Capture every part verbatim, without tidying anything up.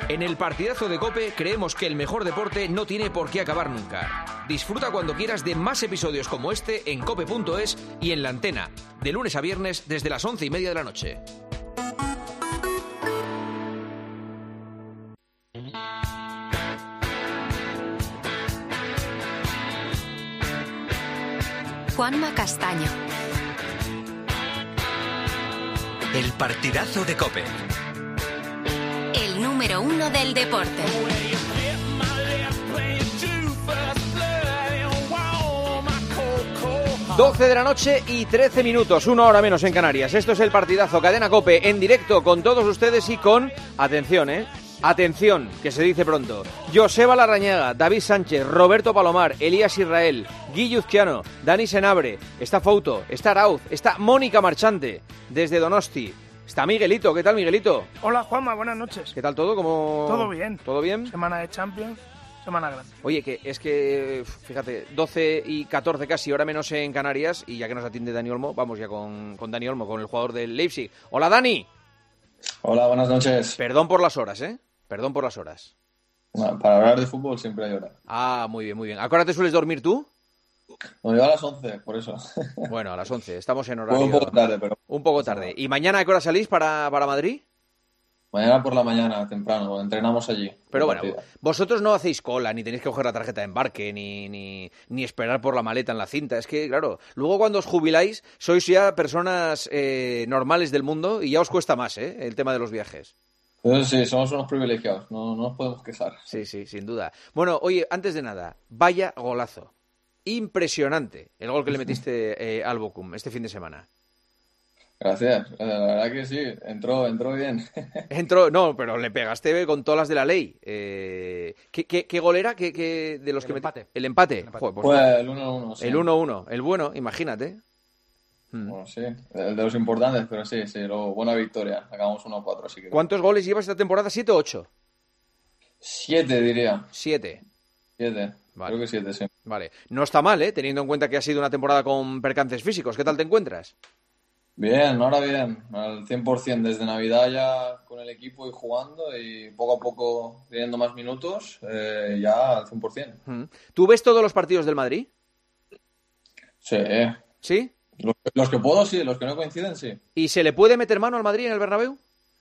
En el partidazo de COPE creemos que el mejor deporte no tiene por qué acabar nunca. Disfruta cuando quieras de más episodios como este en cope punto es y en La Antena, de lunes a viernes desde las once y media de la noche. Juanma Castaño. El partidazo de COPE. El número uno del deporte. doce de la noche y trece minutos, una hora menos en Canarias. Esto es el partidazo Cadena COPE en directo con todos ustedes y con, atención, eh, atención, que se dice pronto, Joseba Larrañaga, David Sánchez, Roberto Palomar, Elías Israel, Guille Uzquiano, Dani Senabre, está Fouto, está Arauz, está Mónica Marchante desde Donosti. Está Miguelito, ¿qué tal, Miguelito? Hola, Juanma, buenas noches. ¿Qué tal todo? ¿Cómo... Todo bien. ¿Todo bien? Semana de Champions, semana grande. Oye, que es que, fíjate, doce y catorce casi, hora menos en Canarias, y ya que nos atiende Dani Olmo, vamos ya con, con Dani Olmo, con el jugador del Leipzig. ¡Hola, Dani! Hola, buenas noches. Perdón por las horas, ¿eh? Perdón por las horas. Bueno, para hablar de fútbol siempre hay hora. Ah, muy bien, muy bien. ¿A qué hora te sueles dormir tú? No, yo a las once, por eso. Bueno, a las once. Estamos en horario... Un poco tarde, pero... Un poco tarde. ¿Y mañana a qué hora salís para, para Madrid? Mañana por la mañana, temprano, entrenamos allí. Pero bueno, partida. Vosotros no hacéis cola, ni tenéis que coger la tarjeta de embarque, ni, ni, ni esperar por la maleta en la cinta. Es que, claro, luego cuando os jubiláis, sois ya personas eh, normales del mundo y ya os cuesta más, ¿eh? El tema de los viajes. Entonces, sí, somos unos privilegiados, no, no nos podemos quejar. Sí, sí, sin duda. Bueno, oye, antes de nada, vaya golazo. Impresionante el gol que le metiste eh, al Bochum este fin de semana. Gracias, la verdad que sí, entró, entró bien. Entró, no, pero le pegaste con todas las de la ley. Eh, ¿qué, qué, ¿Qué gol era? ¿Qué, qué, de los el que empate. Met... El empate. El empate. Joder, pues Fue no. el uno uno. Sí. El uno uno, el bueno, imagínate. Bueno, sí, el de los importantes, pero sí, sí, luego buena victoria. Acabamos uno cuatro, así que... ¿Cuántos goles llevas esta temporada? ¿Siete o ocho? Siete, diría. Siete. Siete. Vale. Creo que siete, sí. Vale. No está mal, ¿eh? Teniendo en cuenta que ha sido una temporada con percances físicos. ¿Qué tal te encuentras? Bien, ahora bien. Al cien por ciento desde Navidad ya con el equipo y jugando y poco a poco teniendo más minutos, eh, ya al cien por ciento. ¿Tú ves todos los partidos del Madrid? Sí. ¿Sí? Los, los que puedo, sí. Los que no coinciden, sí. ¿Y se le puede meter mano al Madrid en el Bernabéu?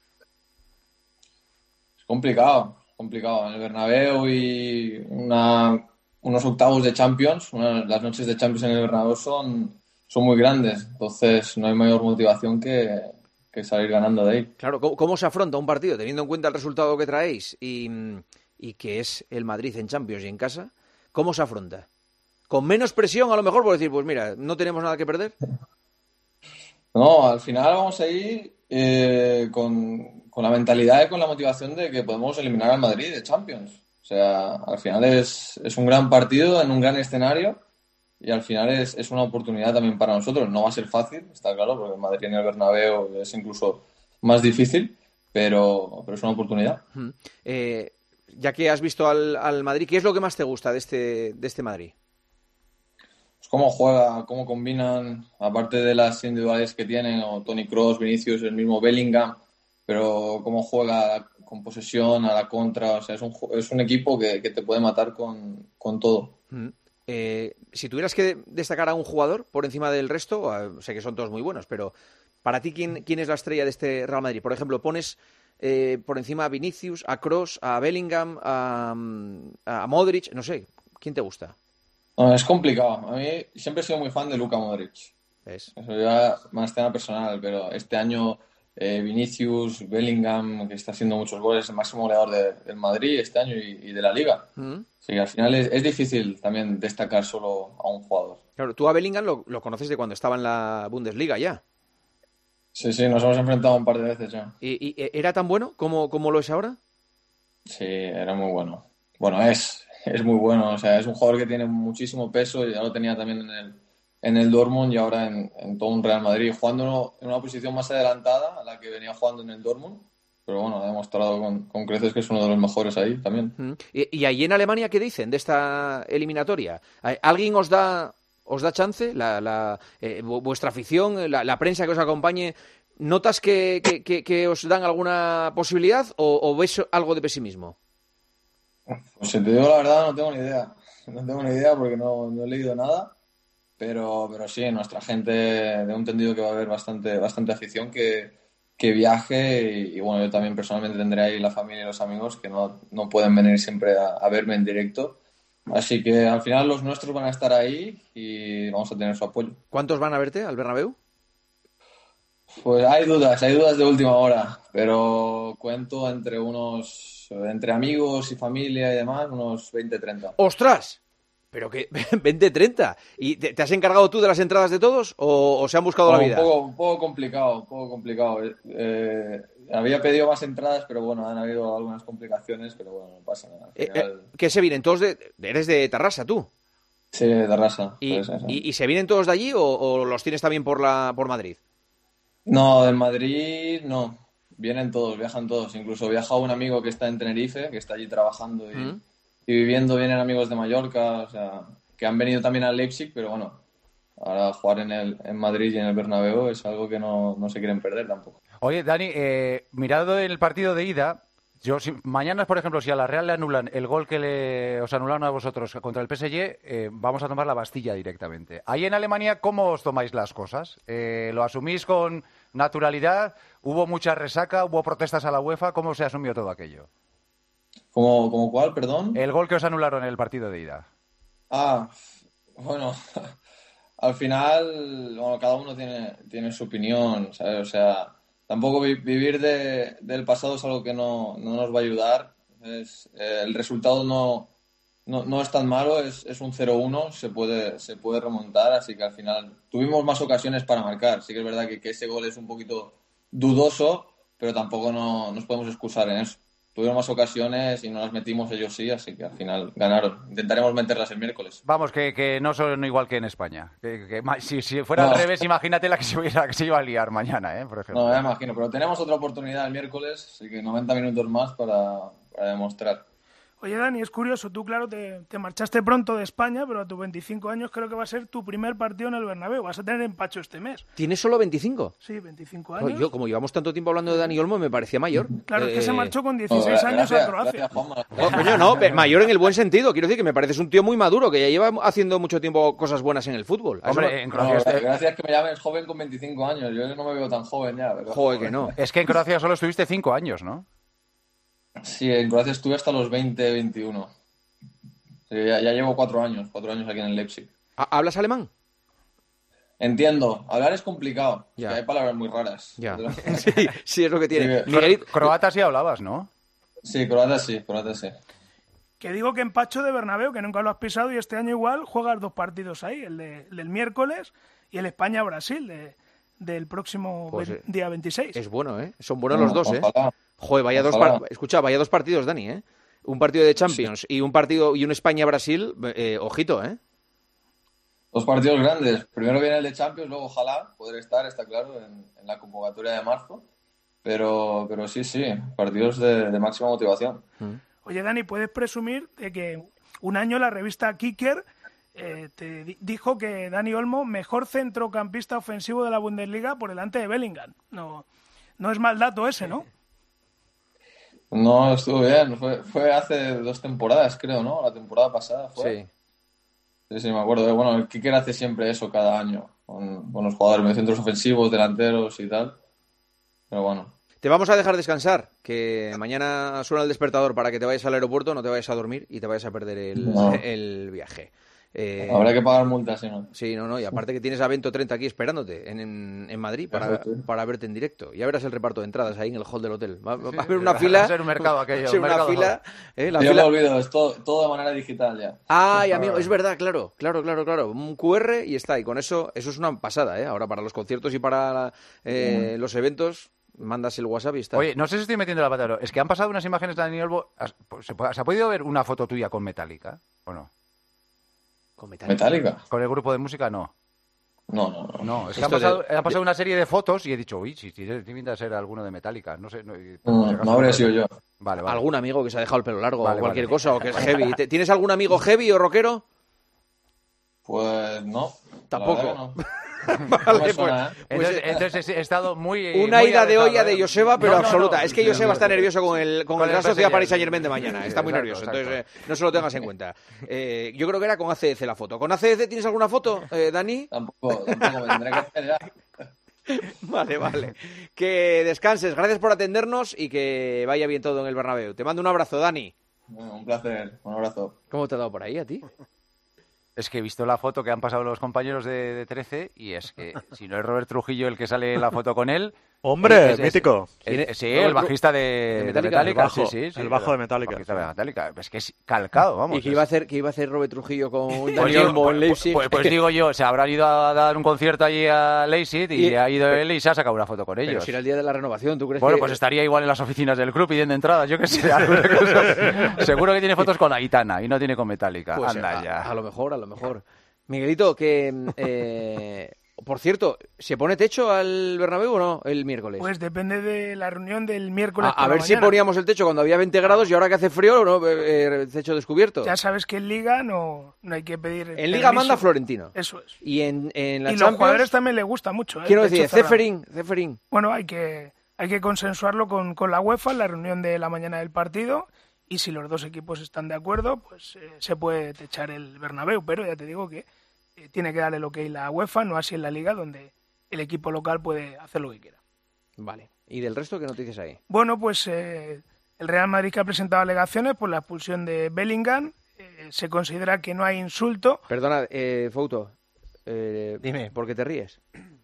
Es complicado. Complicado. En el Bernabéu y una... unos octavos de Champions, una, las noches de Champions en el Bernabéu son, son muy grandes, entonces no hay mayor motivación que, que salir ganando de ahí. Claro, ¿cómo, ¿cómo se afronta un partido teniendo en cuenta el resultado que traéis y, y que es el Madrid en Champions y en casa? ¿Cómo se afronta? ¿Con menos presión a lo mejor por decir, pues mira, no tenemos nada que perder? No, al final vamos ahí eh, con, con la mentalidad y con la motivación de que podemos eliminar al Madrid de Champions. O sea, al final es, es un gran partido en un gran escenario y al final es, es una oportunidad también para nosotros. No va a ser fácil, está claro, porque el Madrid en el Bernabéu es incluso más difícil, pero, pero es una oportunidad. Uh-huh. Eh, ya que has visto al, al Madrid, ¿qué es lo que más te gusta de este, de este Madrid? Pues cómo juega, cómo combinan, aparte de las individualidades que tienen, o Toni Kroos, Vinicius, el mismo Bellingham, pero cómo juega con posesión, a la contra, o sea, es un, es un equipo que, que te puede matar con, con todo. Mm. Eh, si tuvieras que destacar a un jugador por encima del resto, uh, sé que son todos muy buenos, pero para ti, ¿quién, quién es la estrella de este Real Madrid? Por ejemplo, pones eh, por encima a Vinicius, a Kroos, a Bellingham, a, a Modric, no sé, ¿quién te gusta? No, es complicado. A mí siempre he sido muy fan de Luka Modric. ¿Ves? Eso ya más tema personal, pero este año... Eh, Vinicius, Bellingham, que está haciendo muchos goles, el máximo goleador de, del Madrid este año y, y de la Liga. Mm. Sí, al final es, es difícil también destacar solo a un jugador. Claro, tú a Bellingham lo, lo conoces de cuando estaba en la Bundesliga ya. Sí, sí, nos hemos enfrentado un par de veces ya. ¿Y, y era tan bueno como, como lo es ahora? Sí, era muy bueno. Bueno, es, es muy bueno. O sea, es un jugador que tiene muchísimo peso y ya lo tenía también en el... en el Dortmund y ahora en, en todo un Real Madrid, jugando en una posición más adelantada a la que venía jugando en el Dortmund, pero bueno, ha demostrado con, con creces que es uno de los mejores ahí también. ¿Y, y allí en Alemania qué dicen de esta eliminatoria? ¿Alguien os da os da chance? La, la, eh, vuestra afición, la, la prensa que os acompañe, ¿Notas que, que, que, que os dan alguna posibilidad o, o ves algo de pesimismo? Pues si te digo la verdad, no tengo ni idea. No tengo ni idea porque no, no he leído nada. Pero, pero sí, nuestra gente, tengo entendido que va a haber bastante, bastante afición que, que viaje. Y, y bueno, yo también personalmente tendré ahí la familia y los amigos que no, no pueden venir siempre a, a verme en directo. Así que al final los nuestros van a estar ahí y vamos a tener su apoyo. ¿Cuántos van a verte al Bernabéu? Pues hay dudas, hay dudas de última hora, pero cuento entre unos, entre amigos y familia y demás, unos veinte treinta. ¡Ostras! Pero que veinte treinta. ¿Y te, te has encargado tú de las entradas de todos o, o se han buscado No, la vida? Un poco, un poco complicado, un poco complicado. Eh, había pedido más entradas, pero bueno, han habido algunas complicaciones, pero bueno, no pasa nada. Al Eh, final- eh, ¿Qué se vienen todos de...? Eres de Tarrasa, tú. Sí, de raza. ¿Y, Pues eso. y, y se vienen todos de allí o, o los tienes también por la por Madrid? No, de Madrid no. Vienen todos, viajan todos. Incluso viaja un amigo que está en Tenerife, que está allí trabajando y, Mm. y viviendo. Vienen amigos de Mallorca, o sea, que han venido también al Leipzig, pero bueno, ahora jugar en el en Madrid y en el Bernabéu es algo que no, no se quieren perder tampoco. Oye, Dani, eh, mirado el partido de ida, yo si, mañana, por ejemplo, si a la Real le anulan el gol que le, os anularon a vosotros contra el P S G, eh, vamos a tomar la Bastilla directamente. Ahí en Alemania, ¿cómo os tomáis las cosas? Eh, ¿Lo asumís con naturalidad? ¿Hubo mucha resaca? ¿Hubo protestas a la UEFA? ¿Cómo se asumió todo aquello? ¿Como, como cuál, perdón? El gol que os anularon en el partido de ida. Ah, bueno, al final, bueno, cada uno tiene, tiene su opinión, ¿sabes? O sea, tampoco vi- vivir de, del pasado es algo que no, no nos va a ayudar. Es, eh, el resultado no, no, no es tan malo, es, es un cero uno, se puede, se puede remontar, así que al final tuvimos más ocasiones para marcar. Sí que es verdad que, que ese gol es un poquito dudoso, pero tampoco no, nos podemos excusar en eso. Tuvieron más ocasiones y no las metimos ellos sí, así que al final ganaron. Intentaremos meterlas el miércoles. Vamos, que, que no son igual que en España. Que, que ma- si, si fuera No. al revés, imagínate la que se, hubiera- que se iba a liar mañana, ¿eh? Por ejemplo. No, me imagino, pero tenemos otra oportunidad el miércoles, así que noventa minutos más para, para demostrar. Oye, Dani, es curioso, tú, claro, te, te marchaste pronto de España, pero a tus veinticinco años creo que va a ser tu primer partido en el Bernabéu. Vas a tener empacho este mes. ¿Tienes solo veinticinco? Sí, veinticinco Jo, años. yo, como llevamos tanto tiempo hablando de Dani Olmo, me parecía mayor. Claro, es que Eh, se marchó con No, dieciséis gra- años gracias, a Croacia. gracias, Juanma. Oh, coño, no, pero mayor en el buen sentido. Quiero decir que me pareces un tío muy maduro, que ya lleva haciendo mucho tiempo cosas buenas en el fútbol. A eso Hombre, me- en No, Croacia... gra- este- gracias que me llames joven con veinticinco años. Yo no me veo tan joven ya. Pero... Joder, que no. Es que en Croacia solo estuviste cinco años, ¿no? Sí, en Croacia estuve hasta los veinte, veintiuno. Sí, ya, ya llevo cuatro años, cuatro años aquí en el Leipzig. ¿Ha- ¿Hablas alemán? Entiendo, hablar es complicado, Ya. que hay palabras muy raras. Ya. Pero- Sí, sí, es lo que tiene. Sí, Miguelito, Croata sí hablabas, ¿no? Sí, croata sí, croata sí. Que digo que empacho de Bernabéu, que nunca lo has pisado y este año igual juegas dos partidos ahí, el, de, el del miércoles y el España-Brasil de, del próximo Pues, ve- eh, día veintiséis. es bueno, ¿eh? Son buenos los dos, ¿eh? Ojalá. Joder, vaya dos, Ojalá. par- escucha, vaya dos partidos, Dani, ¿eh? Un partido de Champions y un partido y un España-Brasil, eh, ojito, ¿eh? Dos partidos grandes. Primero viene el de Champions, luego ojalá poder estar, está claro, en, en la convocatoria de marzo. Pero, pero sí, sí, partidos de, de máxima motivación. Oye, Dani, ¿puedes presumir de que un año la revista Kicker eh, te di- dijo que Dani Olmo, mejor centrocampista ofensivo de la Bundesliga por delante de Bellingham? No, no es mal dato ese, ¿no? No, estuvo bien. Fue, fue hace dos temporadas, creo, ¿no? La temporada pasada fue. Sí. Sí, sí, me acuerdo. Bueno, el Kicker hace siempre eso cada año, con, con los jugadores, mediocentros ofensivos, delanteros y tal. Pero bueno. Te vamos a dejar descansar, que mañana suena el despertador para que te vayas al aeropuerto, no te vayas a dormir y te vayas a perder el, No. el viaje. Eh, Habrá que pagar multas, si no. Sí, no, no, y aparte que tienes a Bento treinta aquí esperándote en, en, en Madrid para, Eso sí. para verte en directo. Ya verás el reparto de entradas ahí en el hall del hotel. Va, va a haber una fila. Va a ser un mercado aquello, va a ser un una mercado. fila. eh, la Yo fila- me olvido, es todo, todo de manera digital ya. Ay, amigo, es verdad, claro, claro, claro, claro. Un Q R y está. Y con eso, eso es una pasada, ¿eh? Ahora para los conciertos y para eh, los eventos, mandas el WhatsApp y está. Oye, no sé si estoy metiendo la pata, pero es que han pasado unas imágenes de Dani Olmo. ¿Has- ¿Se, puede- ¿Se ha podido ver una foto tuya con Metallica o no? Con Metallica. ¿Metálica? ¿Con el grupo de música? No. No, no, no. No, es que han Esto de- pasado, han pasado una serie de fotos y he dicho, uy, si tiene pinta de ser alguno de Metallica. No sé. No, y- por No, si acaso no habría lo- sido yo. Vale, vale. ¿Algún amigo que se ha dejado el pelo largo Vale, o cualquier vale. cosa o que es heavy? ¿Te- ¿Tienes algún amigo heavy o rockero? Pues no. la Tampoco. verdad que no. Vale, pues, pues, Entonces, eh, entonces he estado muy... eh, una muy ida de aventado, olla de ¿eh? Joseba, pero No, no, absoluta. no. Es que Joseba está nervioso con el, con Con el Real el Sociedad P S G. Paris Saint Germain de mañana. Está muy Exacto, nervioso. exacto. Entonces, eh, no se lo tengas en cuenta. Eh, yo creo que era con A C D C la foto. ¿Con A C D C tienes alguna foto, eh, Dani? Tampoco, tampoco me tendré que hacer ya. Vale, vale. Que descanses. Gracias por atendernos y que vaya bien todo en el Bernabéu. Te mando un abrazo, Dani. Bueno, un placer, un abrazo. ¿Cómo te ha dado por ahí a ti? Es que he visto la foto que han pasado los compañeros de, de trece y es que si no es Robert Trujillo el que sale en la foto con él... Hombre, es- es- mítico. es- sí, Robert el bajista de, de de Metallica, Metallica. el bajo, sí, sí, sí, el bajo de el Metallica. bajista de Metallica. Es que es calcado, vamos. ¿Y qué iba a hacer, qué iba a hacer Robert Trujillo con Pues Dani digo, Olmo en pues- Leipzig? pues- pues digo yo, se habrán ido a dar un concierto allí a Leipzig y, Y- ha ido él y se ha sacado una foto con Pero ellos. si era el día de la renovación, ¿tú crees Bueno, que...? pues estaría igual en las oficinas del club pidiendo entradas, yo qué sé. alguna cosa. Seguro que tiene fotos con Aitana y no tiene con Metallica. Pues, Anda a, ya. a lo mejor, a lo mejor. Miguelito, que... eh, por cierto, ¿se pone techo al Bernabéu o no el miércoles? Pues depende de la reunión del a, miércoles. a por la ver si mañana. poníamos el techo cuando había veinte grados y ahora que hace frío, ¿no? Eh, eh, techo descubierto. Ya sabes que en Liga no, no hay que pedir. En Liga manda Florentino. Eso es. Y en, en la Y los Champions... jugadores también les gusta mucho. ¿eh? Quiero el techo decir, cerrado. Ceferín, Ceferín. Bueno, hay que, hay que consensuarlo con, con la UEFA en la reunión de la mañana del partido. Y si los dos equipos están de acuerdo, pues eh, se puede techar el Bernabéu. Pero ya te digo que eh, tiene que darle el ok la UEFA, no así en la Liga, donde el equipo local puede hacer lo que quiera. Vale. ¿Y del resto qué noticias hay? Bueno, pues eh, el Real Madrid que ha presentado alegaciones por la expulsión de Bellingham. Eh, se considera que no hay insulto. Perdona, eh, Fouto. Eh, Dime. ¿Por qué te ríes?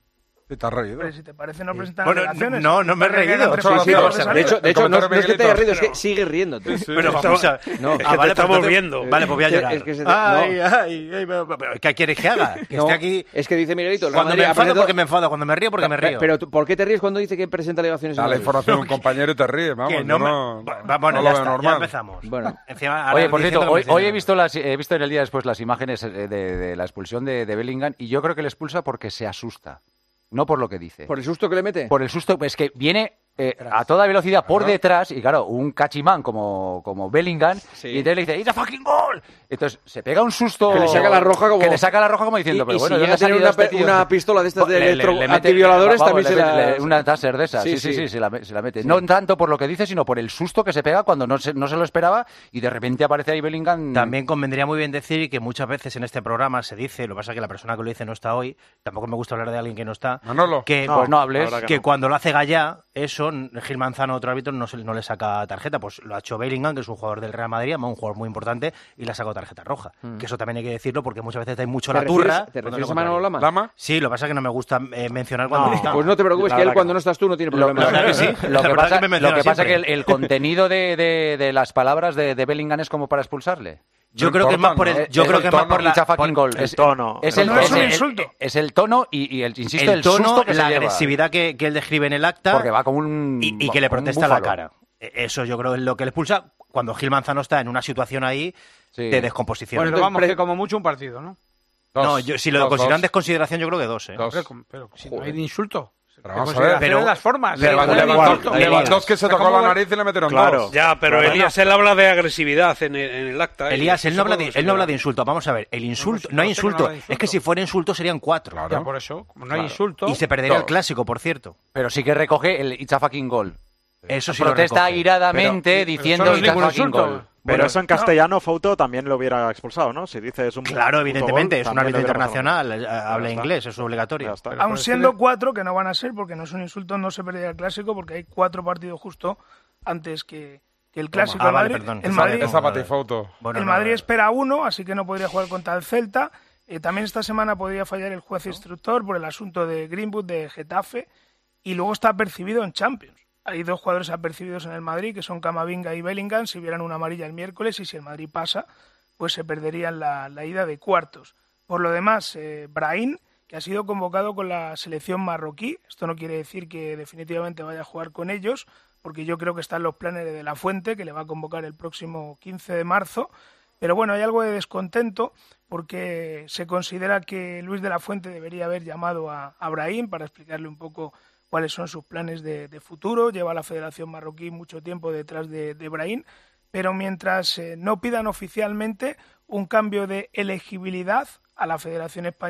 ¿Te has reído? Pero si te parece no presentan Bueno, alegaciones. no, no me he Parece que reído. eran tres Sí, sí, partidos sí, de sí. De hecho, de El hecho no, comentario no es que te hayas reído, es que Pero- sigues riéndote. Pero vamos a... No. Ah, te vale, estamos pues entonces- viendo. Vale, pues voy a Que- llorar. es que se te- Ay, no. ay, ay, pero- pero ¿qué quieres que haga? Que No, esté aquí... es que dice Miguelito, el Real Cuando Madrid me ha enfado presentado- porque me enfado, cuando me río porque me río. Pero, tú- ¿por qué te ríes cuando dice que presenta alegaciones? Da en la Madrid? información a un compañero y te ríes, vamos. que yo no me... no, Va- Bueno, no ya lo veo está, normal. ya empezamos. Bueno. Encima, ahora Oye, por diciendo cierto, que hoy, me hoy he encierran. visto las, he visto en el día después las imágenes de, de- de la expulsión de, de Bellingham y yo creo que le expulsa porque se asusta, no por lo que dice. ¿Por el susto que le mete? Por el susto, es que viene eh, a toda velocidad por detrás y claro, un cachimán como, como Bellingham Sí. y entonces le dice ¡It's a fucking goal! Entonces se pega un susto... Que le saca la roja como- Que le saca la roja como diciendo, Y- pero y bueno, si ¿de llega a dónde ha tener salido una, este pe- tío? una pistola de estas de Le- le- electro le mete- antivioladores, vamos, también se le- la... le- Una taser de esas, Sí, sí, sí, sí. sí, se la, se la mete. No tanto por lo que dice, sino por el susto que se pega cuando no se, no se lo esperaba y de repente aparece ahí Bellingham... También convendría muy bien decir que muchas veces en este programa se dice, lo que pasa es que la persona que lo dice no está hoy, tampoco me gusta hablar de alguien que no está, Manolo. que, Pues no hables. la verdad que no. cuando lo hace Gallá, eso, Gil Manzano, otro árbitro, no, se- no le saca tarjeta. Pues lo ha hecho Bellingham, que es un jugador del Real Madrid, un jugador muy importante, y le ha sacado tarjeta roja. Que eso también hay que decirlo porque muchas veces hay mucho ¿Te la refieres- turra. ¿Te cuando refieres lo a Manolo contrario. Lama? ¿Lama? Sí, lo que pasa es que no me gusta eh, mencionar cuando No. no está. Pues no te preocupes, La que él verdad cuando que no. no estás tú no tiene Lo, problema. la verdad que sí. lo La que verdad pasa, que me menciona lo que pasa es que siempre. el, el contenido de, de- de las palabras de, de Bellingham es como para expulsarle. Yo No creo que es más importa, por el, ¿no? yo Es creo el que es más tono, por la, it's a fucking por- goal. el Es- tono. Es el el, No tono. es un el- insulto. es el tono y, y el, insisto, el, el tono, susto que la se lleva. agresividad que, que él describe en el acta Porque va como un... y, y que le como un protesta la búfalo. cara. E- Eso yo creo es lo que le expulsa cuando Gil Manzano está en una situación ahí Sí. de descomposición. Bueno, entonces, vamos, pre- que como mucho un partido, ¿no? Dos. no, yo, si lo Dos, consideran dos. desconsideración, yo creo que dos. ¿eh? Dos. Pero, pero si no Joder. hay de insulto. Pero De vamos a ver. consideración Pero- de las formas. pero Sí, da no hay igual, insulto. da igual. Lewandowski se tocó ¿Cómo la va- nariz y le metieron Claro. dos. Ya, pero Claro. Elías, él habla de agresividad en el, en el acta. ¿eh? Elías, él no, habla de, Eso él no habla de puedo insulto. Vamos a ver, el insulto, no no hay sé que no insulto. habla de insulto. Es que si fuera insulto serían cuatro. Claro. considerar. Ya, por eso, como no hay Claro. insulto. Y se perdería el Dos. clásico, por cierto. Pero sí que recoge el it's a fucking goal. Eso sí Protesta lo recoge. airadamente Pero- diciendo pero eso no es it's a ningún fucking insulto. goal. Pero Bueno, eso en castellano, Fouto también lo hubiera expulsado, ¿no? Si dices un Claro, puto evidentemente, gol, es un también árbitro lo hubiera pasado. internacional, eh, Ya habla está. inglés, eso es obligatorio. Ya está. Pero- Aun por eso siendo le- cuatro, que no van a ser, porque no son insultos, no se perdería el clásico, porque hay cuatro partidos justo antes que, que el clásico. Ah, El vale, Madrid, perdón. el Madrid, Esa patifoto. Bueno, el no, Madrid no, espera uno, así que no podría jugar contra el Celta. Eh, también esta semana podría fallar el juez instructor por el asunto de Greenwood de Getafe. Y luego está apercibido en Champions. Hay dos jugadores apercibidos en el Madrid, que son Camavinga y Bellingham. Si vieran una amarilla el miércoles y si el Madrid pasa, pues se perderían la, la ida de cuartos. Por lo demás, eh, Brahim, que ha sido convocado con la selección marroquí. Esto no quiere decir que definitivamente vaya a jugar con ellos, porque yo creo que están los planes de La Fuente, que le va a convocar el próximo quince de marzo. Pero bueno, hay algo de descontento porque se considera que Luis de la Fuente debería haber llamado a, a Brahim para explicarle un poco cuáles son sus planes de, de futuro. Lleva la Federación Marroquí mucho tiempo detrás de, de Brahim, pero mientras eh, no pidan oficialmente un cambio de elegibilidad a la Federación Española,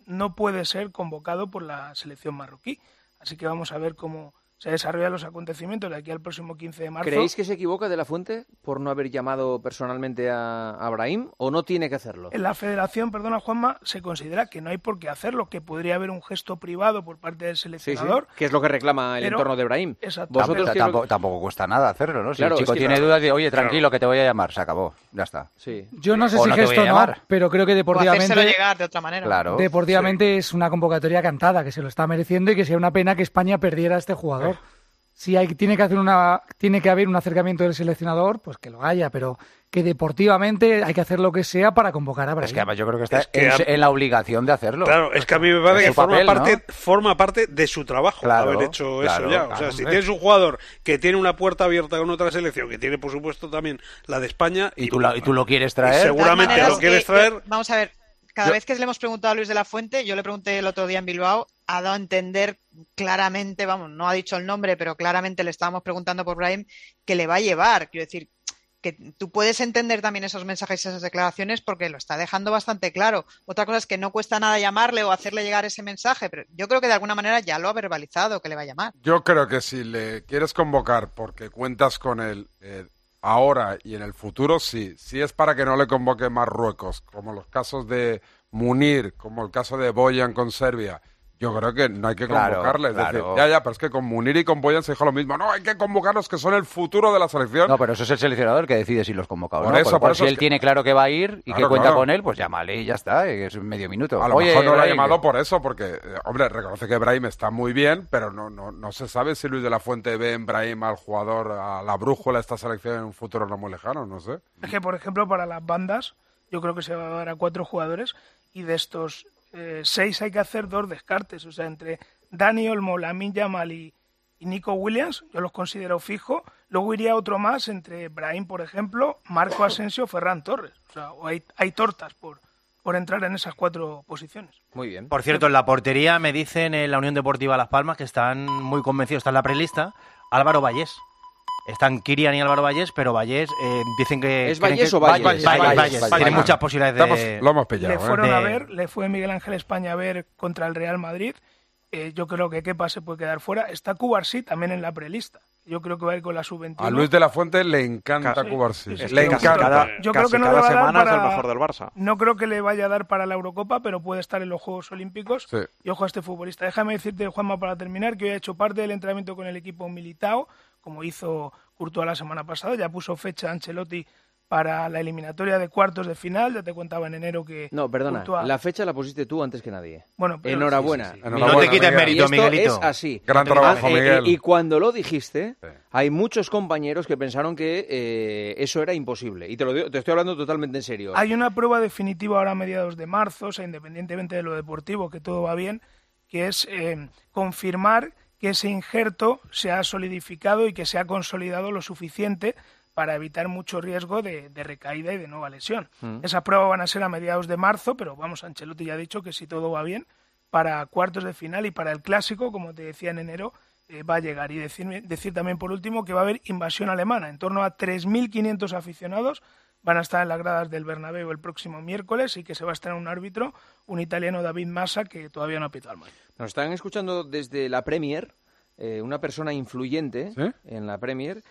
no puede ser convocado por la selección marroquí. Así que vamos a ver cómo se desarrollan los acontecimientos de aquí al próximo quince de marzo. ¿Creéis que se equivoca De la Fuente por no haber llamado personalmente a, a Brahim o no tiene que hacerlo? En la federación, perdona Juanma, se considera que no hay por qué hacerlo, que podría haber un gesto privado por parte del seleccionador. Sí, sí, que es lo que reclama el pero, entorno de Brahim. Exacto. Vosotros tampoco, tampoco, tampoco cuesta nada hacerlo, ¿no? Si claro, el chico es que tiene claro, dudas, de, oye, tranquilo, claro. que te voy a llamar, se acabó, ya está. Sí. Yo no sé o si no gesto no, pero creo que deportivamente... O hacérselo llegar de otra manera. Claro. Deportivamente sí. Es una convocatoria cantada, que se lo está mereciendo y que sería una pena que España perdiera a este jugador. Sí. Si hay, tiene que hacer una, tiene que haber un acercamiento del seleccionador, pues que lo haya, pero que deportivamente hay que hacer lo que sea para convocar a Brahim. Es que además yo creo que está es que en, a... en la obligación de hacerlo. Claro, es que a mí me parece que forma, papel, parte, ¿no? forma parte de su trabajo claro, haber hecho claro, eso ya. Claro, o sea, hombre. si tienes un jugador que tiene una puerta abierta con otra selección, que tiene por supuesto también la de España... Y, y, tú, la, y tú lo quieres traer. Seguramente lo quieres traer... Yo, vamos a ver, cada yo... vez que le hemos preguntado a Luis de la Fuente, yo le pregunté el otro día en Bilbao, ha dado a entender claramente, vamos, no ha dicho el nombre, pero claramente le estábamos preguntando por Brahim, que le va a llevar. Quiero decir, que tú puedes entender también esos mensajes y esas declaraciones porque lo está dejando bastante claro. Otra cosa es que no cuesta nada llamarle o hacerle llegar ese mensaje, pero yo creo que de alguna manera ya lo ha verbalizado, que le va a llamar. Yo creo que si le quieres convocar porque cuentas con él eh, ahora y en el futuro, sí. Si es para que no le convoque Marruecos, como los casos de Munir, como el caso de Boyan con Serbia, yo creo que no hay que convocarles. Claro, es claro. decir, ya, ya, pero es que con Munir y con Boyan se dijo lo mismo. No, hay que convocarlos que son el futuro de la selección. No, pero eso es el seleccionador que decide si los convoca o por no. Eso, por, por por eso si es él que... tiene claro que va a ir y claro, que cuenta claro. con él, pues llámale y ya está, es medio minuto. A lo Oye, mejor no lo ha Brahim, llamado por eso, porque, eh, hombre, reconoce que Brahim está muy bien, pero no, no, no se sabe si Luis de la Fuente ve en Brahim al jugador, a la brújula de esta selección en un futuro no muy lejano, no sé. Es que, por ejemplo, para las bandas, yo creo que se va a dar a cuatro jugadores y de estos eh, seis hay que hacer dos descartes. O sea, entre Dani Olmo, Lamine Yamal y, y Nico Williams, yo los considero fijo. Luego iría otro más entre Brahim, por ejemplo, Marco Asensio, Ferran Torres. O sea, o hay, hay tortas por, por entrar en esas cuatro posiciones. Muy bien. Por cierto, en la portería me dicen en la Unión Deportiva Las Palmas que están muy convencidos, está en la prelista, Álvaro Vallés. Están Kirian y Álvaro Vallés, pero Vallés eh, dicen que... ¿Es Vallés que, o Valles? Valles, Valles, Valles, Valles, Valles. Tiene muchas posibilidades de... Estamos, lo hemos pillado. Le fueron ¿eh? a de... ver, le fue Miguel Ángel España a ver contra el Real Madrid. Eh, yo creo que Kepa se puede quedar fuera. Está Cubarsí también en la prelista. Yo creo que va a ir con la sub veintiuno. A Luis de la Fuente le encanta sí, Cubarsí. sí, sí, le sí, encanta. Cada, yo casi creo que no cada le va a dar semana para... es el mejor del Barça. No creo que le vaya a dar para la Eurocopa, pero puede estar en los Juegos Olímpicos. Sí. Y ojo a este futbolista. Déjame decirte, Juanma, para terminar, que hoy ha hecho parte del entrenamiento con el equipo Militao, como hizo Courtois la semana pasada. Ya puso fecha a Ancelotti para la eliminatoria de cuartos de final. Ya te contaba en enero que... No, perdona, Courtois... la fecha la pusiste tú antes que nadie. Bueno, pero... Enhorabuena. Sí, sí, sí. Enhorabuena. No te quites Miguel. mérito, Y esto Miguelito. es así. Gran trabajo, Ah, eh, Miguel. Y cuando lo dijiste, Sí. hay muchos compañeros que pensaron que eh, eso era imposible. Y te lo digo, te estoy hablando totalmente en serio. Hay una prueba definitiva ahora a mediados de marzo, o sea, independientemente de lo deportivo, que todo va bien, que es eh, confirmar que ese injerto se ha solidificado y que se ha consolidado lo suficiente para evitar mucho riesgo de, de recaída y de nueva lesión. Mm. Esas pruebas van a ser a mediados de marzo, pero vamos, Ancelotti ya ha dicho que si todo va bien, para cuartos de final y para el Clásico, como te decía en enero, eh, va a llegar. Y decir, decir también por último que va a haber invasión alemana. En torno a tres mil quinientos aficionados van a estar en las gradas del Bernabéu el próximo miércoles y que se va a estrenar un árbitro, un italiano, David Massa, que todavía no ha pitado al Madrid. Nos están escuchando desde la Premier, eh, una persona influyente ¿Sí? en la Premier,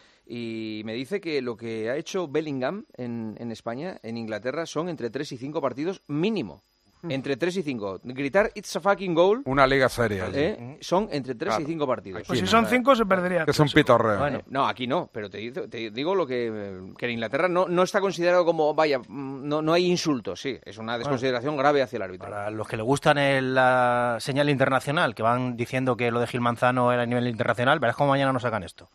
y me dice que lo que ha hecho Bellingham en, en España, en Inglaterra, son entre tres y cinco partidos mínimo. Entre tres y cinco. Gritar "It's a fucking goal", Una liga seria. allí. eh, son entre tres Claro. y cinco partidos. Pues si no, son eh. cinco se perdería. Que es un pitorreo. Bueno, no, aquí no, pero te, digo- te digo lo que, eh, que en Inglaterra no, no está considerado como, vaya, mm, no, no hay insultos, sí, es una desconsideración grave hacia el árbitro. Para los que le gustan el- la señal internacional, que van diciendo que lo de Gil Manzano era a nivel internacional, verás cómo mañana nos sacan esto.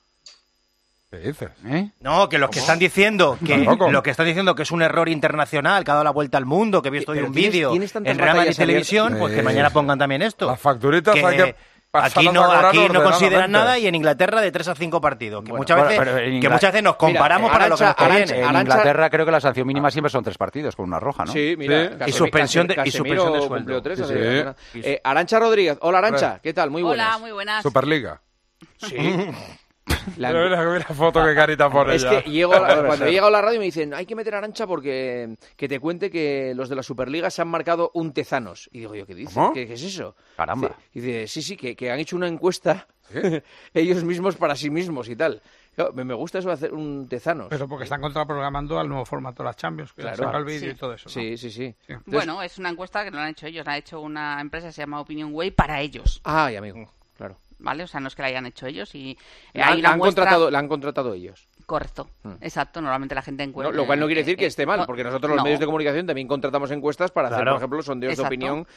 ¿Qué dices? ¿Eh? No, que los que están diciendo que ¿Estás loco? lo que están diciendo que es un error internacional, que ha dado la vuelta al mundo, que he visto hoy Pero un tienes- vídeo tienes tantas en Real Madrid batallas Televisión, abiertas. pues que Sí. mañana pongan también esto. Las facturitas Que hay que aquí pasarlas no, a cobrar aquí no consideran ordenadamente. nada y en Inglaterra de tres a cinco partidos. Que, Bueno, muchas, bueno, veces, pero en que Ingla- muchas veces nos comparamos Mira, para lo que nos Arantxa- conviene. Arantxa- En Arantxa- Inglaterra creo que la sanción mínima siempre son tres partidos con una roja, ¿no? Sí, mira, Sí. Casemi- Y suspensión de- y Casemiro suspensión de sueldo. cumplió tres, Sí, hace sí. una- Eh, Arantxa Rodríguez, hola Arantxa, ¿qué tal? Muy buenas. Hola, muy buenas. Superliga. Sí. La... Mira, mira, mira la foto que carita pone Es ya. que llego a la- cuando he llegado a la radio me dicen, hay que meter a Arantxa porque que te cuente que los de la Superliga se han marcado un Tezanos. Y digo yo, ¿qué dices? ¿Cómo? ¿Qué, qué es eso? Caramba. Y dice, sí, sí, que, que han hecho una encuesta ellos mismos para sí mismos y tal. Claro, me, me gusta eso de hacer un Tezanos. Pero porque están contraprogramando al nuevo formato de las Champions, que Claro. saca el vídeo Sí. y todo eso, ¿no? Sí, sí, sí. Entonces- Bueno, es una encuesta que no la han hecho ellos, la ha hecho una empresa que se llama Opinion Way para ellos. Ay, amigo, claro. ¿Vale? O sea, no es que la hayan hecho ellos y eh, La, hay han- una la han muestra... contratado, la han contratado ellos. Correcto, Mm. exacto. Normalmente la gente encuentra... No, lo cual no quiere decir que esté mal, no, porque nosotros los no. medios de comunicación también contratamos encuestas para hacer, Claro. por ejemplo, sondeos Exacto. de opinión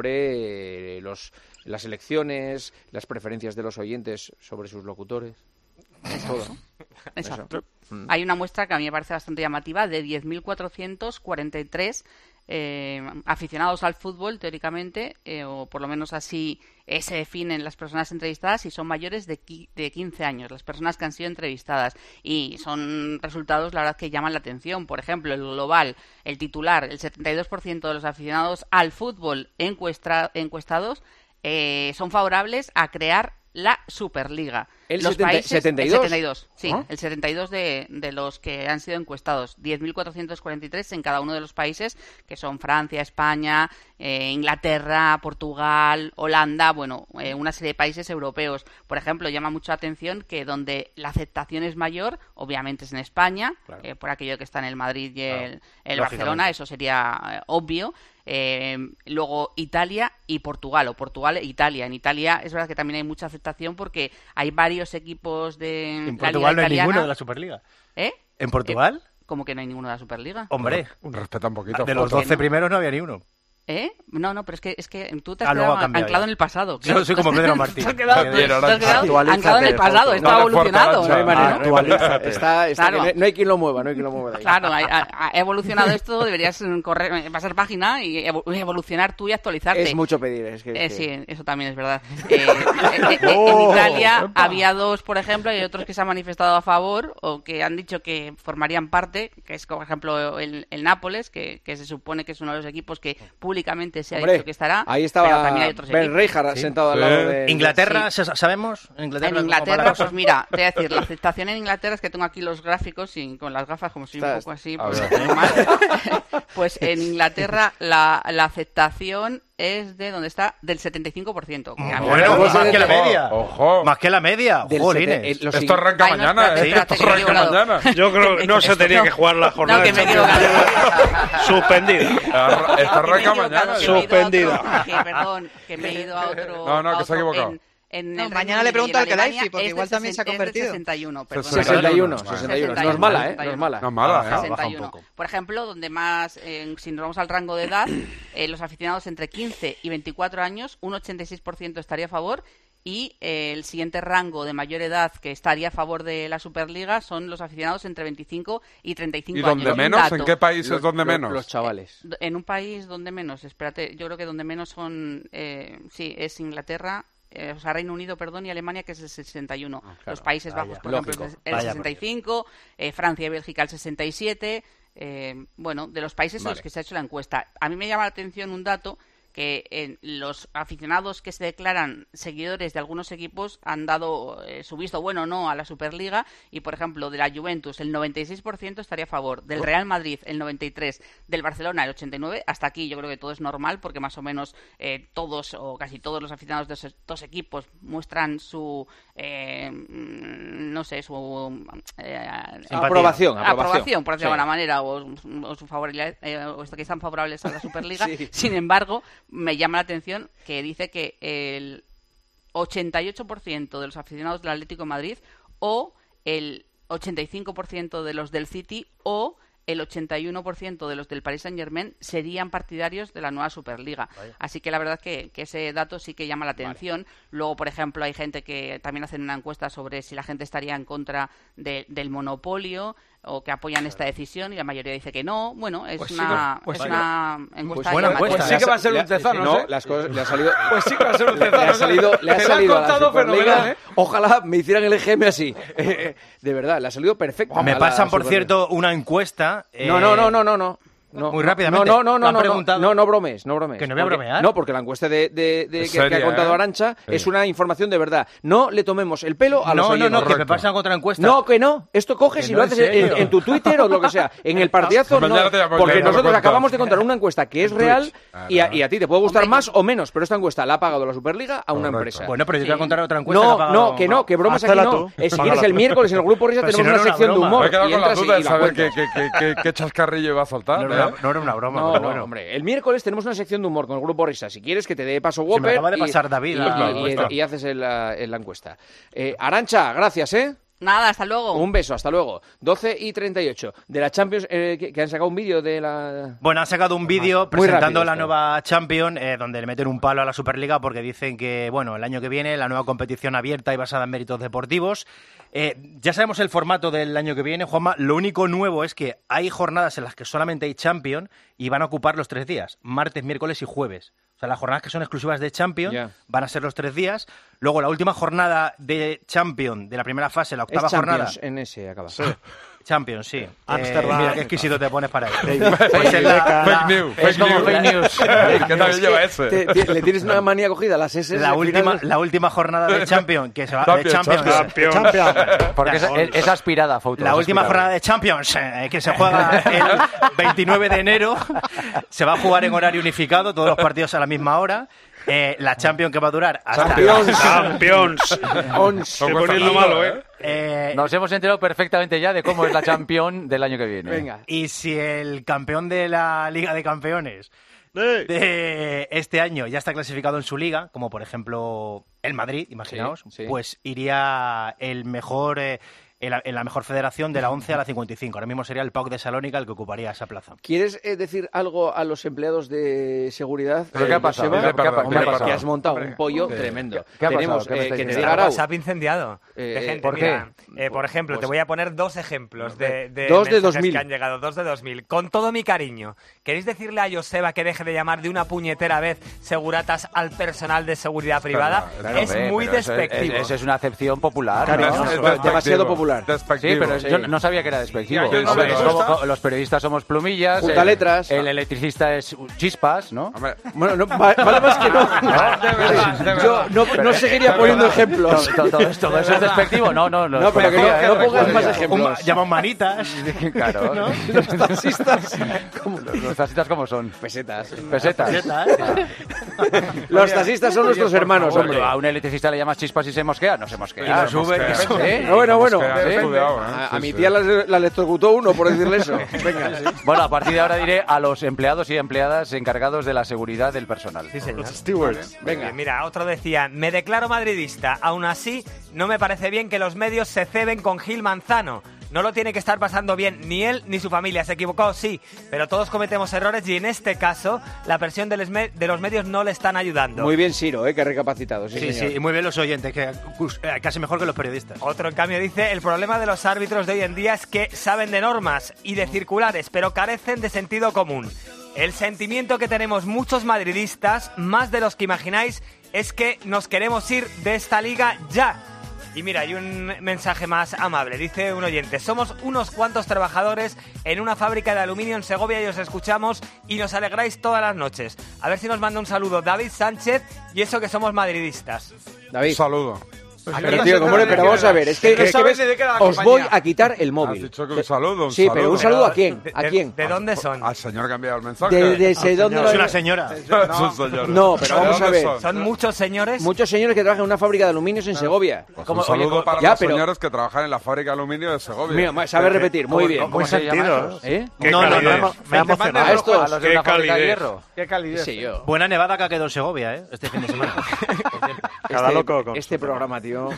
sobre eh, los, las elecciones, las preferencias de los oyentes sobre sus locutores. Todo. Exacto. Eso. Mm. Hay una muestra que a mí me parece bastante llamativa de diez mil cuatrocientos cuarenta y tres eh, aficionados al fútbol, teóricamente, eh, o por lo menos así eh, se definen las personas entrevistadas, y son mayores de, qui- de quince años, las personas que han sido entrevistadas. Y son resultados, la verdad, que llaman la atención. Por ejemplo, el global, el titular, el setenta y dos por ciento de los aficionados al fútbol encuestra- encuestados eh, son favorables a crear la Superliga. ¿El Los setenta- países, setenta y el dos? setenta y dos, sí, ¿Ah? el setenta y dos de, de los que han sido encuestados, diez mil cuatrocientos cuarenta y tres en cada uno de los países, que son Francia, España, eh, Inglaterra, Portugal, Holanda, bueno, eh, una serie de países europeos. Por ejemplo, llama mucho la atención que donde la aceptación es mayor, obviamente es en España, Claro. eh, por aquello que está en el Madrid y el, el Lógicamente. Barcelona, eso sería eh, obvio. Eh, luego Italia y Portugal, o Portugal e Italia. En Italia es verdad que también hay mucha aceptación porque hay varios equipos de En la Portugal no Liga hay ninguno italiana. de la Superliga. ¿Eh? ¿En Portugal? ¿Cómo que no hay ninguno de la Superliga? Hombre, Respeta un poquito. de los ¿por qué doce no? primeros no había ni uno. ¿Eh? No, no, pero es que, es que tú te has Ah, luego quedado ha cambiado anclado ya. en el pasado. Yo soy como Pedro Martín. Te has quedado, Bien, te has Arantxa. quedado Actualízate, anclado en el pasado, Jorge. está No te evolucionado. fuertes, No hay manera. Actualízate. Está, está Claro. que no, no hay quien lo mueva, no hay quien lo mueva de ahí. Claro, ha, ha- ha evolucionado esto, deberías correr, pasar página y evo- evolucionar tú y actualizarte. Es mucho pedir. Es que, Eh, que- sí, eso también es verdad. Eh, eh, eh, en Italia había dos, por ejemplo, y otros que se han manifestado a favor o que han dicho que formarían parte, que es, por ejemplo, el, el Nápoles, que, que se supone que es uno de los equipos que públicamente se ha Hombre, dicho que estará. ahí pero estaba también hay otros Ben equipos. Reijard Sí. sentado al Sí. lado de... Inglaterra, Sí. ¿se- ¿sabemos? En Inglaterra, En ¿cómo va la Inglaterra, cosa? pues mira, te voy a decir, la aceptación en Inglaterra es que tengo aquí los gráficos y con las gafas, como soy Está- un poco así, a pues, ver. mal. Pues en Inglaterra la, la aceptación es de donde está del setenta y cinco por ciento. que a mí me Bueno, parece- pues más que la Ojo, media. ojo. Más que la media. Del Jolines. sete- eh, los Esto ing- arranca Ay, no, mañana, espérate, ¿eh? espérate, Esto que me he arranca equivocado. mañana. Yo creo que no se tenía que jugar la jornada No, que de me he Champions. equivocado. Suspendida. Arra- Esto Que me he arranca equivocado, mañana. que me he ido a otro- Suspendida. que, perdón, que me he ido a otro. No, no, a que se ha otro- equivocado. en- en No, el mañana Reino le Unido pregunto y en al que Alemania Leipzig, porque es igual del también se ha sesen- es del convertido. sesenta y uno, perdón. sesenta y uno, Vale. sesenta y uno. No es mala, ¿eh? No es mala. No es mala, Ah, ¿eh? baja un sesenta y uno. poco. Por ejemplo, donde más, eh, si nos vamos al rango de edad, eh, los aficionados entre quince y veinticuatro años, un ochenta y seis por ciento estaría a favor, y eh, el siguiente rango de mayor edad que estaría a favor de la Superliga son los aficionados entre veinticinco y treinta y cinco ¿Y años. donde Un menos? dato. ¿En qué países Los- donde los- menos? Los chavales. En un país donde menos, espérate, yo creo que donde menos son, eh, sí, es Inglaterra, eh, o sea, Reino Unido, perdón, y Alemania, que es el sesenta y uno. Los Países vaya. Bajos, por Lógico. ejemplo, es el Vaya, sesenta y cinco, eh, Francia y Bélgica el sesenta y siete, eh, bueno, de los países en los Vale. que se ha hecho la encuesta. A mí me llama la atención un dato que en los aficionados que se declaran seguidores de algunos equipos han dado eh, su visto bueno o no a la Superliga, y por ejemplo de la Juventus el noventa y seis por ciento estaría a favor, del Real Madrid el noventa y tres por ciento, del Barcelona el ochenta y nueve por ciento. Hasta aquí yo creo que todo es normal porque más o menos eh, todos o casi todos los aficionados de esos dos equipos muestran su eh, mm, no sé, su eh, Aprobación, aprobación. aprobación, por decirlo de Sí. alguna manera, o, o su favorabilidad, eh, o esto que están favorables a la Superliga. Sí. Sin embargo, me llama la atención que dice que el ochenta y ocho por ciento de los aficionados del Atlético de Madrid, o el ochenta y cinco por ciento de los del City, o el ochenta y uno por ciento de los del Paris Saint-Germain serían partidarios de la nueva Superliga. Vaya. Así que la verdad que, que ese dato sí que llama la atención. Luego, por ejemplo, hay gente que también hacen una encuesta sobre si la gente estaría en contra de- del monopolio o que apoyan esta decisión, y la mayoría dice que no. Bueno, es Pues sí, una, pues es sí. una Pues encuesta buena llamativa. encuesta. Pues sí que va a ser Le un tezano, No, ¿eh? las cosas le ha salido... Pues sí que va a ser un Le ha tezano. salido, le ha Te lo han salido a la contado Superliga. fenomenal, ¿eh? Ojalá me hicieran el E G M así. De verdad, le ha salido perfecto. Me a la pasan, por Superliga. cierto, una encuesta. eh, No, no, no, no, no, no. No, Muy no, rápidamente. No, no, Lo no, han no, no, preguntado. no, no bromes, no bromes. Que no voy a Porque- bromear. No, porque la encuesta de, de- de- que, seria, que ha contado ¿eh? Arantxa Sí. es una información de verdad. No le tomemos el pelo a los No, no, oyentes. no, que me pasan otra encuesta. No, que no. Esto coges Que y no, lo en haces en, serio. en tu Twitter o lo que sea. En el partidazo no. Mañana te llamo, Porque ya te lo nosotros cuento. acabamos de contar una encuesta que es En real Twitch. y a, y a ti te puede gustar más o menos, pero esta encuesta la ha pagado la Superliga a una Correcto. empresa. Bueno, pero yo te voy a Sí. contar otra encuesta. que ha No, pagado- no, que no, que bromas aquí Háztela no. tú. Eh, si Págala quieres el tú. miércoles en el Grupo Risa Pero tenemos si no una era una sección de broma. humor. Me he quedado y con la entras y- duda de y la saber cuentas. qué, qué, qué, qué, qué chascarrillo iba a soltar. No ¿eh? era, una, no era una broma, No, pero no, bueno. hombre. El miércoles tenemos una sección de humor con el Grupo Risa. Si quieres que te dé paso me Whopper acaba de y- pasar David y, la y- encuesta. y- y haces en la, en la encuesta. Eh, Arantxa, gracias, ¿eh? Nada, hasta luego. Un beso, hasta luego. doce y treinta y ocho. De la Champions, eh, que, que han sacado un vídeo de la... Bueno, han sacado un vídeo Muy presentando rápido la esto. nueva Champions, eh, donde le meten un palo a la Superliga porque dicen que, bueno, el año que viene la nueva competición abierta y basada en méritos deportivos. Eh, ya sabemos el formato del año que viene, Juanma. Lo único nuevo es que hay jornadas en las que solamente hay Champions y van a ocupar los tres días, martes, miércoles y jueves. O sea, las jornadas que son exclusivas de Champions Ya. van a ser los tres días. Luego, la última jornada de Champions de la primera fase, la Es octava jornada. Champions, en ese acaba. Champions, sí. Amsterdam. Eh, mira qué exquisito te pones para ahí. Fake Pues es la- fake news. es Fake como news. fake news. ¿Qué tal lleva ese? Te- te- le tienes una manía cogida a las S. La al última, final- la última jornada de Champions, que se va, de Champions, Champions, Champions. Porque es, es- es aspirada, Fouto. la es última aspirada. jornada de Champions, eh, que se juega el veintinueve de enero, se va a jugar en horario unificado, todos los partidos a la misma hora. Eh, la Champions que va a durar hasta... Champions. Ons. Estoy poniendo malo, ¿eh? Eh, Nos hemos enterado perfectamente ya de cómo es la Champions del año que viene. Venga. y si el campeón de la Liga de Campeones de este año ya está clasificado en su liga, como por ejemplo el Madrid, imaginaos, Sí, sí. pues iría el mejor... eh, en la, en la mejor federación de la once a la cincuenta y cinco. Ahora mismo sería el P A O K de Salónica el que ocuparía esa plaza. ¿Quieres eh, decir algo a los empleados de seguridad? ¿Pero qué ha pasado? Joseba? ¿Qué ha pasado? Hombre, ¿Qué ha pasado? que has montado un pollo tremendo. ¿Qué ha Tenemos pasado? ¿Qué me eh, estáis que te diciendo? diga El Arau. WhatsApp incendiado Eh, de gente. ¿por Mira, qué? eh, por ejemplo, Pues- te voy a poner dos ejemplos de, de Dos de mensajes dos mil. que han llegado, dos de dos mil. Con todo mi cariño, ¿queréis decirle a Joseba que deje de llamar de una puñetera vez seguratas al personal de seguridad privada? Claro, es hombre, muy pero eso es- despectivo. Eso es una acepción popular. Cariño. ¿no? Es Es demasiado despectivo. popular. Sí, Despectivo. pero yo no sabía que era despectivo. Sí, a quien no Hombre, le es gusta. como- los periodistas somos plumillas. Junta el- letras. El electricista es chispas, ¿no? Hombre, Bueno, no, va- vale más que no. de verdad, de verdad. Yo no, no seguiría poniendo ejemplos. Todo, todo esto, todo eso es despectivo. No, no, No, pero que no, conocía, no ¿eh? pongas más Recuerdo. ejemplos. Llaman manitas. Claro. Los taxistas. Los, los taxistas, ¿cómo son? Pesetas. Pesetas. Los taxistas son nuestros hermanos, Hombre, hombre. a un electricista le llamas chispas y se mosquea. No se mosquea. Y lo sube, Mosquea. y sube. ¿Eh? No, bueno, bueno. Mosquea, ¿eh? estudiado, ¿eh? A, a Sí, mi sí. tía la, la electrocutó uno por decirle eso. Venga. Bueno, a partir de ahora diré a los empleados y empleadas encargados de la seguridad del personal. Sí, señor. Stewards. Venga, mira, otro decía, me declaro madridista, aún así no me parece bien que los medios se ceben con Gil Manzano. No lo tiene que estar pasando bien ni él ni su familia. Se equivocó, sí, pero todos cometemos errores y en este caso la presión de los, me- de los medios no le están ayudando. Muy bien, Siro, eh, que ha recapacitado. Sí, Sí, sí, señor. y muy bien los oyentes, que eh, casi mejor que los periodistas. Otro, en cambio, dice, el problema de los árbitros de hoy en día es que saben de normas y de circulares, pero carecen de sentido común. El sentimiento que tenemos muchos madridistas, más de los que imagináis, es que nos queremos ir de esta liga ya. Y mira, hay un mensaje más amable. Dice un oyente, somos unos cuantos trabajadores en una fábrica de aluminio en Segovia y os escuchamos y nos alegráis todas las noches. A ver si nos manda un saludo David Sánchez y eso que somos madridistas. David. Un saludo. Pero tío, ¿cómo le? Pero vamos a ver, es que, No es que sabes ves, ni de qué va la os compañía. voy a quitar el Has móvil. dicho que un saludo, un Sí, saludo. pero un saludo a quién, ¿De, a de- quién. de dónde son? Al señor que ha enviado el mensaje. De, de ese dónde lo- Es una señora. Es un señor. No, pero ¿De vamos a dónde ver. son? Son muchos señores. Muchos señores que trabajan en una fábrica de aluminios en Segovia. Pues ¿Cómo- un saludo oye, para ya, los pero- señores que trabajan en la fábrica de aluminio de Segovia. Mira, ma- sabe repetir, muy bien. ¿Cómo se llama eso? ¿Eh? Qué No, no, calidez. no, Me ha emocionado. A estos. A los de Qué una fábrica de calidez. hierro. Qué calidez. Sí, yo. Buena nevada que ha quedado en Segovia, ¿eh? Este fin de semana. Por cierto. Cada Este- loco con Este su- programa, tío.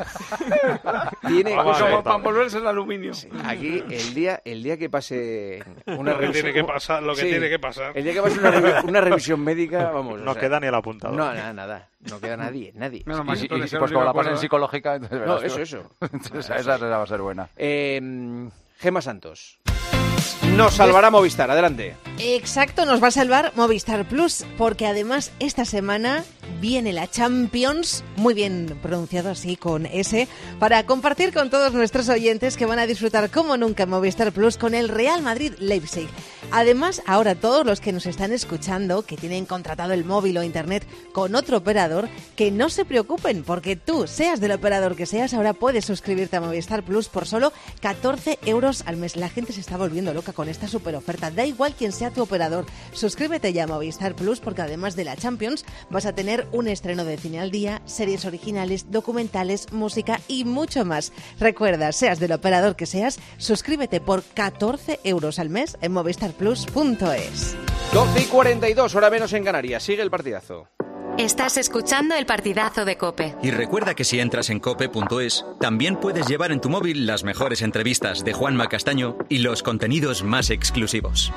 Tiene Vamos, cosas- como para envolverse el aluminio. Aquí, el día, el día que pase una Lo que revisión. tiene que pasar, lo que Sí. tiene que pasar. El día que pase una, revi- una revisión médica, vamos. o No sea, queda ni el apuntado. No, nada, nada. No queda nadie, nadie. Menos mal Y, que y- tú eres y el pues único como la que pasen acuerda. psicológica, entonces No, verás eso, tú. eso. Entonces, esa va a ser buena. Eh, Gema Santos. Nos salvará Movistar, adelante. Exacto, nos va a salvar Movistar Plus, porque además esta semana viene la Champions, muy bien pronunciado así con S, para compartir con todos nuestros oyentes que van a disfrutar como nunca en Movistar Plus con el Real Madrid Leipzig. Además, ahora todos los que nos están escuchando, que tienen contratado el móvil o internet con otro operador, que no se preocupen, porque tú, seas del operador que seas, ahora puedes suscribirte a Movistar Plus por solo catorce euros al mes. La gente se está volviendo loca con esta super oferta. Da igual quién sea tu operador. Suscríbete ya a Movistar Plus, porque además de la Champions vas a tener un estreno de cine al día, series originales, documentales, música y mucho más. Recuerda, seas del operador que seas, suscríbete por catorce euros al mes en movistar plus punto es. doce y cuarenta y dos, hora menos en Canarias. Sigue el partidazo. Estás escuchando el partidazo de COPE. Y recuerda que si entras en cope punto es, también puedes llevar en tu móvil las mejores entrevistas de Juanma Castaño y los contenidos más exclusivos.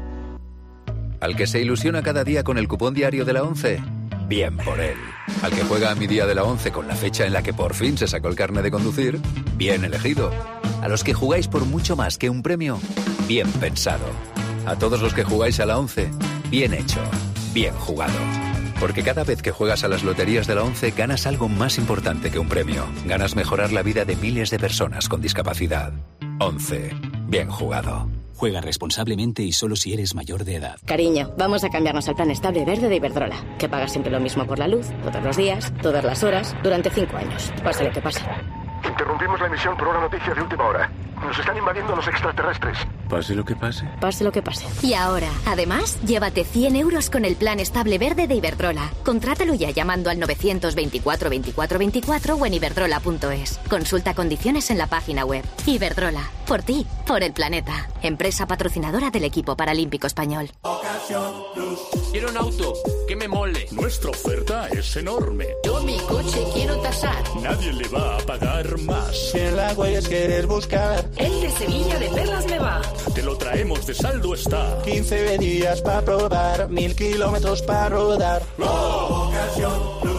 Al que se ilusiona cada día con el cupón diario de la ONCE, bien por él. Al que juega a mi día de la ONCE con la fecha en la que por fin se sacó el carnet de conducir, bien elegido. A los que jugáis por mucho más que un premio, bien pensado. A todos los que jugáis a la ONCE, bien hecho, bien jugado. Porque cada vez que juegas a las loterías de la ONCE ganas algo más importante que un premio. Ganas mejorar la vida de miles de personas con discapacidad. ONCE, bien jugado. Juega responsablemente y solo si eres mayor de edad. Cariño, vamos a cambiarnos al plan estable verde de Iberdrola, que paga siempre lo mismo por la luz, todos los días, todas las horas, durante cinco años. Pase lo que pase. Interrumpimos la emisión por una noticia de última hora. Nos están invadiendo los extraterrestres. Pase lo que pase. Pase lo que pase. Y ahora, además, llévate cien euros con el plan estable verde de Iberdrola. Contrátalo ya llamando al novecientos veinticuatro veinticuatro veinticuatro o en iberdrola punto es. Consulta condiciones en la página web. Iberdrola. Por ti, por el planeta. Empresa patrocinadora del equipo paralímpico español. Quiero un auto que me mole. Nuestra oferta es enorme. Yo mi coche quiero tasar. Nadie le va a pagar más. Si en la huellas quieres buscar, el de Sevilla de Perlas me va. Te lo traemos de saldo está. quince días para probar, mil kilómetros para rodar. Ocasión Plus.